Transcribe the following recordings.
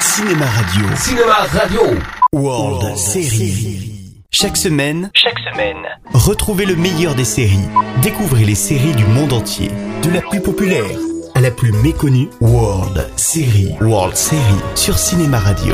Cinéma Radio. Cinéma Radio. World Série. Chaque semaine, retrouvez le meilleur des séries. Découvrez les séries du monde entier. De la plus populaire à la plus méconnue. World Série. World Série sur Cinéma Radio.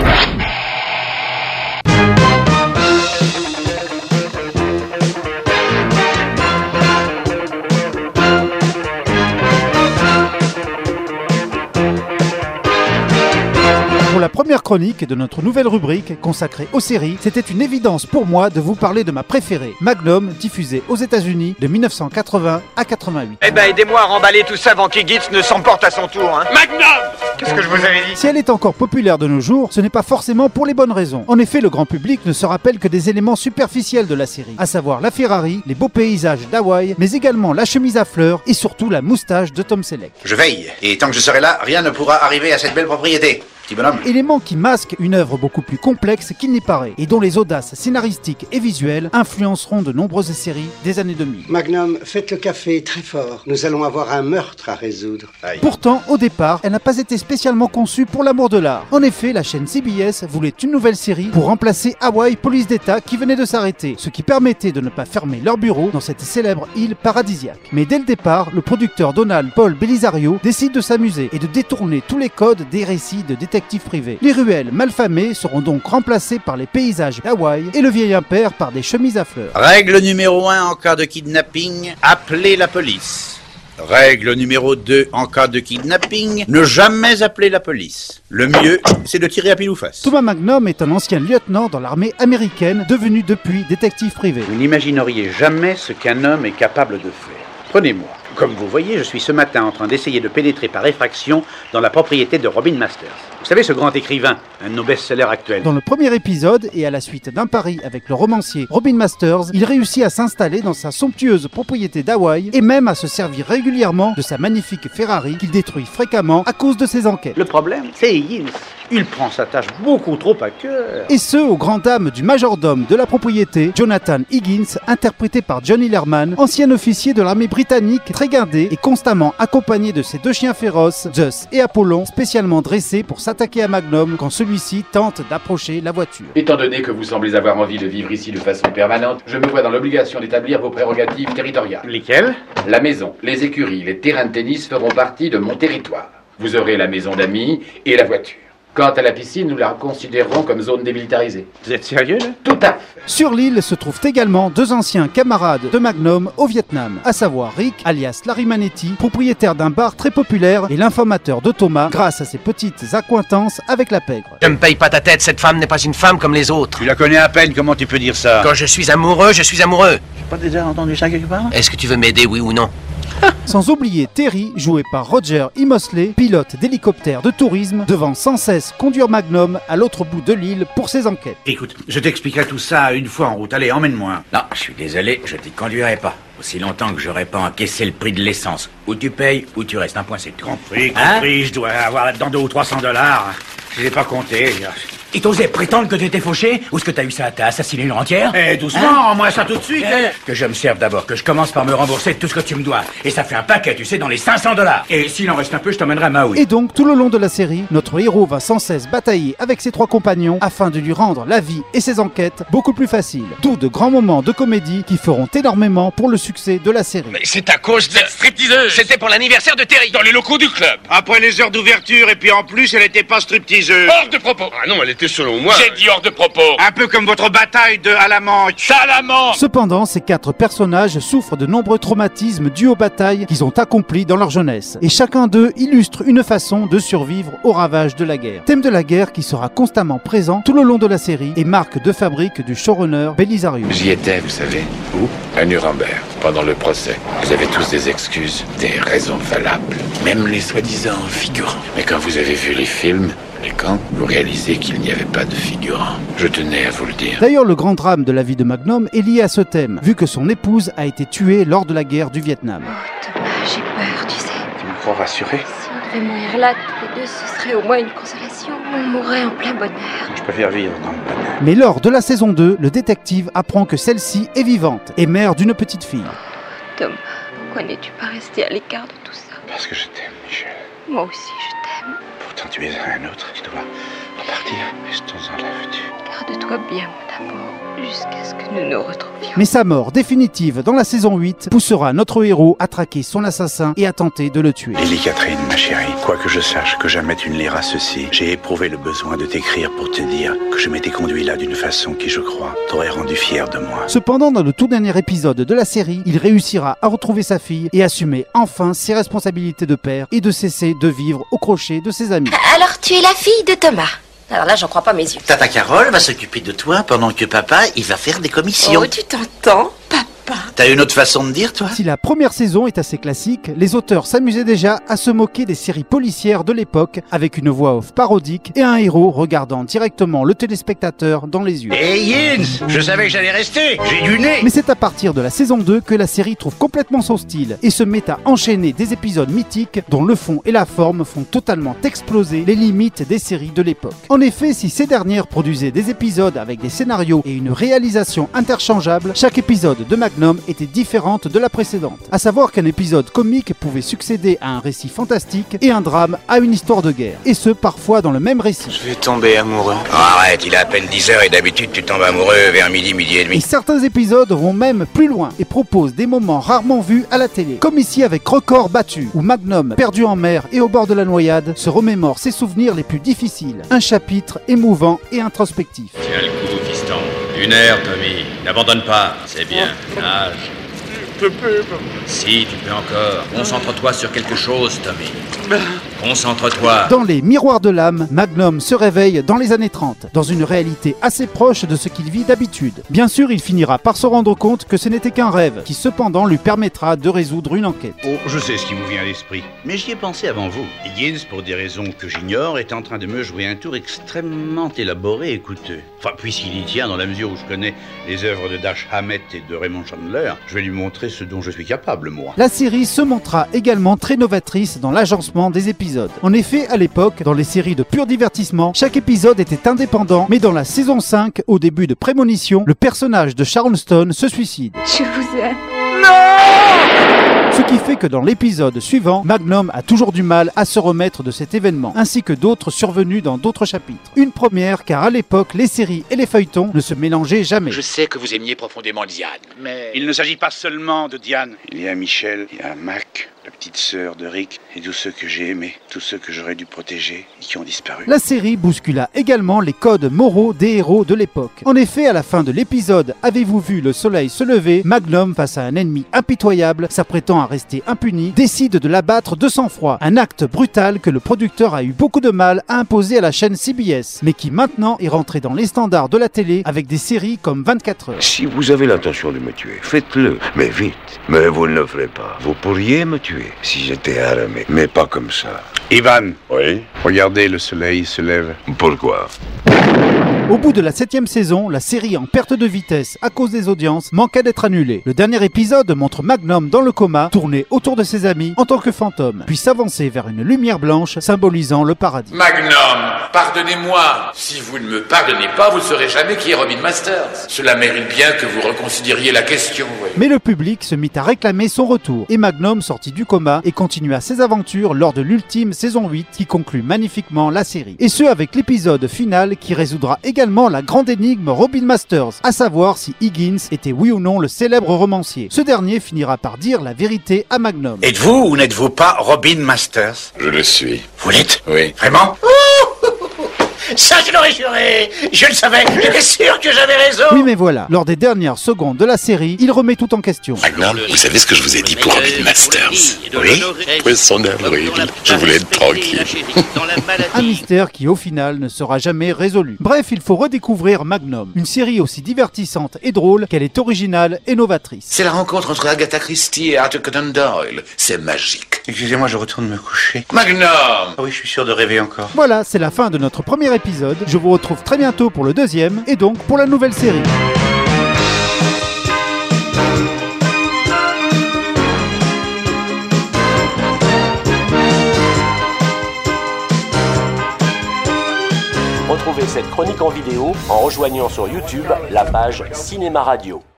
Pour la première chronique de notre nouvelle rubrique consacrée aux séries, c'était une évidence pour moi de vous parler de ma préférée, Magnum, diffusée aux États-Unis de 1980 à 88. Eh ben, aidez-moi à remballer tout ça avant qu'Higgins ne s'emporte à son tour, hein. Magnum! Qu'est-ce que je vous avais dit? Si elle est encore populaire de nos jours, ce n'est pas forcément pour les bonnes raisons. En effet, le grand public ne se rappelle que des éléments superficiels de la série, à savoir la Ferrari, les beaux paysages d'Hawaï, mais également la chemise à fleurs et surtout la moustache de Tom Selleck. Je veille, et tant que je serai là, rien ne pourra arriver à cette belle propriété. Petit bonhomme. Élément qui masque une œuvre beaucoup plus complexe qu'il n'y paraît, et dont les audaces scénaristiques et visuelles influenceront de nombreuses séries des années 2000. Magnum, faites le café très fort. Nous allons avoir un meurtre à résoudre. Aïe. Pourtant, au départ, elle n'a pas été spécialement conçue pour l'amour de l'art. En effet, la chaîne CBS voulait une nouvelle série pour remplacer Hawaii Police d'État qui venait de s'arrêter, ce qui permettait de ne pas fermer leur bureau dans cette célèbre île paradisiaque. Mais dès le départ, le producteur Donald Paul Belisario décide de s'amuser et de détourner tous les codes des récits de détectives privés. Les ruelles malfamées seront donc remplacées par les paysages d'Hawaï et le vieil impair par des chemises à fleurs. Règle numéro 1 en cas de kidnapping, appelez la police. Règle numéro 2 en cas de kidnapping, ne jamais appeler la police. Le mieux, c'est de tirer à pile ou face. Thomas Magnum est un ancien lieutenant dans l'armée américaine, devenu depuis détective privé. Vous n'imagineriez jamais ce qu'un homme est capable de faire. Prenez-moi. Comme vous voyez, je suis ce matin en train d'essayer de pénétrer par effraction dans la propriété de Robin Masters. Vous savez, ce grand écrivain, un de nos best-sellers actuels. Dans le premier épisode, et à la suite d'un pari avec le romancier Robin Masters, il réussit à s'installer dans sa somptueuse propriété d'Hawaï et même à se servir régulièrement de sa magnifique Ferrari qu'il détruit fréquemment à cause de ses enquêtes. Le problème, c'est Higgins. Il prend sa tâche beaucoup trop à cœur. Et ce, aux grandes dames du majordome de la propriété, Jonathan Higgins, interprété par Johnny Lerman, ancien officier de l'armée britannique, très gardé et constamment accompagné de ses deux chiens féroces, Zeus et Apollon, spécialement dressés pour s'attaquer à Magnum quand celui-ci tente d'approcher la voiture. Étant donné que vous semblez avoir envie de vivre ici de façon permanente, je me vois dans l'obligation d'établir vos prérogatives territoriales. Lesquels? La maison, les écuries, les terrains de tennis feront partie de mon territoire. Vous aurez la maison d'amis et la voiture. Quant à la piscine, nous la considérerons comme zone démilitarisée. Vous êtes sérieux, là? Tout à fait. Sur l'île se trouvent également deux anciens camarades de Magnum au Vietnam, à savoir Rick, alias Larry Manetti, propriétaire d'un bar très populaire et l'informateur de Thomas grâce à ses petites accointances avec la pègre. Ne me paye pas ta tête, cette femme n'est pas une femme comme les autres. Tu la connais à peine, comment tu peux dire ça? Quand je suis amoureux, je suis amoureux. J'ai pas déjà entendu ça quelque part? Est-ce que tu veux m'aider, oui ou non? Sans oublier Terry, joué par Roger E. Mosley, pilote d'hélicoptère de tourisme, devant sans cesse conduire Magnum à l'autre bout de l'île pour ses enquêtes. Écoute, je t'expliquerai tout ça une fois en route. Allez, emmène-moi. Non, je suis désolé, je t'y conduirai pas. Aussi longtemps que j'aurai pas encaissé le prix de l'essence. Ou tu payes, ou tu restes. Un point, c'est tout. Compris, Hein? je dois avoir là-dedans 200 ou 300 $. Je les ai pas comptés. Et t'osais prétendre que t'étais fauché? Ou est-ce que t'as eu ça? T'as assassiné une rentière? Eh, doucement, rends-moi ça tout de suite. Que je me serve d'abord, que je commence par me rembourser tout ce que tu me dois. Et ça fait un paquet, tu sais, dans les 500 $. Et s'il en reste un peu, je t'emmènerai à Maui. Et donc, tout le long de la série, notre héros va sans cesse batailler avec ses trois compagnons afin de lui rendre la vie et ses enquêtes beaucoup plus faciles. D'où de grands moments de comédie qui feront énormément pour le succès de la série. Mais c'est à cause de... stripteaseuse. C'était pour l'anniversaire de Terry. Dans les locaux du club. Après les heures d'ouverture, et puis en plus, elle était pas stripteaseuse. Hors de propos. Ah non, elle était selon moi. J'ai dit hors de propos. Un peu comme votre bataille de Alamance. Salamand. Cependant, ces quatre personnages souffrent de nombreux traumatismes dus aux batailles qu'ils ont accomplies dans leur jeunesse. Et chacun d'eux illustre une façon de survivre aux ravages de la guerre. Thème de la guerre qui sera constamment présent tout le long de la série et marque de fabrique du showrunner Belisario. J'y étais, vous savez. Où? À Nuremberg, pendant le procès. Vous avez tous des excuses, des raisons valables, même les soi-disant figurants. Mais quand vous avez vu les films, les camps, vous réalisez qu'il n'y avait pas de figurants. Je tenais à vous le dire. D'ailleurs, le grand drame de la vie de Magnum est lié à ce thème, vu que son épouse a été tuée lors de la guerre du Vietnam. Oh, Thomas, j'ai peur, tu sais. Tu me crois rassuré? Si on devait mourir là, tous les deux, ce serait au moins une consolation. On mourrait en plein bonheur. Je préfère vivre dans le bonheur. Mais lors de la saison 2, le détective apprend que celle-ci est vivante et mère d'une petite fille. Thomas, pourquoi n'es-tu pas resté à l'écart de tout ça? Parce que je t'aime, Michel. Moi aussi, je t'aime. Pourtant, tu es un autre. Tu dois partir. Restons-en là, veux-tu? Garde-toi bien, mon amour, jusqu'à ce que nous nous retrouvions. Mais sa mort définitive dans la saison 8 poussera notre héros à traquer son assassin et à tenter de le tuer. Lily Catherine, ma chérie, quoi que je sache que jamais tu ne liras ceci, j'ai éprouvé le besoin de t'écrire pour te dire que je m'étais conduit là d'une façon qui, je crois, t'aurait rendu fier de moi. Cependant, dans le tout dernier épisode de la série, il réussira à retrouver sa fille et assumer enfin ses responsabilités de père et de cesser de vivre au crochet de ses amis. Alors tu es la fille de Thomas. Alors là, j'en crois pas mes yeux. Tata Carole va s'occuper de toi pendant que papa, il va faire des commissions. Oh, tu t'entends, papa? T'as une autre façon de dire, toi? Si la première saison est assez classique, les auteurs s'amusaient déjà à se moquer des séries policières de l'époque avec une voix off parodique et un héros regardant directement le téléspectateur dans les yeux. Hey Yins, je savais que j'allais rester, j'ai du nez. Mais c'est à partir de la saison 2 que la série trouve complètement son style et se met à enchaîner des épisodes mythiques dont le fond et la forme font totalement exploser les limites des séries de l'époque. En effet, si ces dernières produisaient des épisodes avec des scénarios et une réalisation interchangeable, chaque épisode de Magnum était différente de la précédente. À savoir qu'un épisode comique pouvait succéder à un récit fantastique et un drame à une histoire de guerre. Et ce, parfois dans le même récit. Je vais tomber amoureux. Oh, arrête, il est à peine 10h et d'habitude tu tombes amoureux vers midi et demi. Et certains épisodes vont même plus loin et proposent des moments rarement vus à la télé. Comme ici avec Record battu, où Magnum, perdu en mer et au bord de la noyade, se remémore ses souvenirs les plus difficiles. Un chapitre émouvant et introspectif. Tiens le coup, fiston. Une heure, Tommy. N'abandonne pas. C'est bien. Nage. Je peux. Si, tu peux encore. Concentre-toi sur quelque chose, Tommy. Concentre-toi. Dans les miroirs de l'âme, Magnum se réveille dans les années 30, dans une réalité assez proche de ce qu'il vit d'habitude. Bien sûr, il finira par se rendre compte que ce n'était qu'un rêve, qui cependant lui permettra de résoudre une enquête. Oh, je sais ce qui vous vient à l'esprit. Mais j'y ai pensé avant vous. Higgins, pour des raisons que j'ignore, est en train de me jouer un tour extrêmement élaboré et coûteux. Enfin, puisqu'il y tient dans la mesure où je connais les œuvres de Dash Hammett et de Raymond Chandler, je vais lui montrer ce dont je suis capable, moi. La série se montra également très novatrice dans l'agencement des épisodes. En effet, à l'époque, dans les séries de pur divertissement, chaque épisode était indépendant, mais dans la saison 5, au début de Prémonition, le personnage de Charleston se suicide. Je vous aime. Ce qui fait que dans l'épisode suivant, Magnum a toujours du mal à se remettre de cet événement, ainsi que d'autres survenus dans d'autres chapitres. Une première, car à l'époque, les séries et les feuilletons ne se mélangeaient jamais. Je sais que vous aimiez profondément Diane, mais... Il ne s'agit pas seulement de Diane. Il y a Michel, il y a Mac, la petite sœur de Rick, et tous ceux que j'ai aimés, tous ceux que j'aurais dû protéger et qui ont disparu. La série bouscula également les codes moraux des héros de l'époque. En effet, à la fin de l'épisode « Avez-vous vu le soleil se lever ?», Magnum, face à un ennemi impitoyable, s'apprêtant à rester impuni, décide de l'abattre de sang-froid. Un acte brutal que le producteur a eu beaucoup de mal à imposer à la chaîne CBS, mais qui maintenant est rentré dans les standards de la télé avec des séries comme 24 heures. Si vous avez l'intention de me tuer, faites-le, mais vite. Mais vous ne le ferez pas. Vous pourriez me tuer si j'étais armé, mais pas comme ça. Ivan. Oui? Regardez, le soleil se lève. Pourquoi? Au bout de la 7e saison, la série en perte de vitesse à cause des audiences manqua d'être annulée. Le dernier épisode montre Magnum dans le coma, tourner autour de ses amis en tant que fantôme, puis s'avancer vers une lumière blanche symbolisant le paradis. Magnum, pardonnez-moi. Si vous ne me pardonnez pas, vous ne saurez jamais qui est Robin Masters. Cela mérite bien que vous reconsidériez la question, oui. Mais le public se mit à réclamer son retour, et Magnum sortit du coma et continua ses aventures lors de l'ultime saison 8 qui conclut magnifiquement la série. Et ce avec l'épisode final qui résoudra également la grande énigme Robin Masters, à savoir si Higgins était oui ou non le célèbre romancier. Ce dernier finira par dire la vérité à Magnum. Êtes-vous ou n'êtes-vous pas Robin Masters? Je le suis. Vous l'êtes? Oui. Vraiment? Ça, je l'aurais juré. Je le savais. J'étais sûr que j'avais raison. Oui, mais voilà. Lors des dernières secondes de la série, il remet tout en question. Magnum, vous savez ce que je vous ai dit pour Robin Masters? Oui? Poisson d'avril. Je voulais être tranquille. Un mystère qui, au final, ne sera jamais résolu. Bref, il faut redécouvrir Magnum. Une série aussi divertissante et drôle qu'elle est originale et novatrice. C'est la rencontre entre Agatha Christie et Arthur Conan Doyle. C'est magique. Excusez-moi, je retourne me coucher. Magnum! Ah oui, je suis sûr de rêver encore. Voilà, c'est la fin de notre premier épisode. Je vous retrouve très bientôt pour le deuxième, et donc pour la nouvelle série. Retrouvez cette chronique en vidéo en rejoignant sur YouTube la page Cinéma Radio.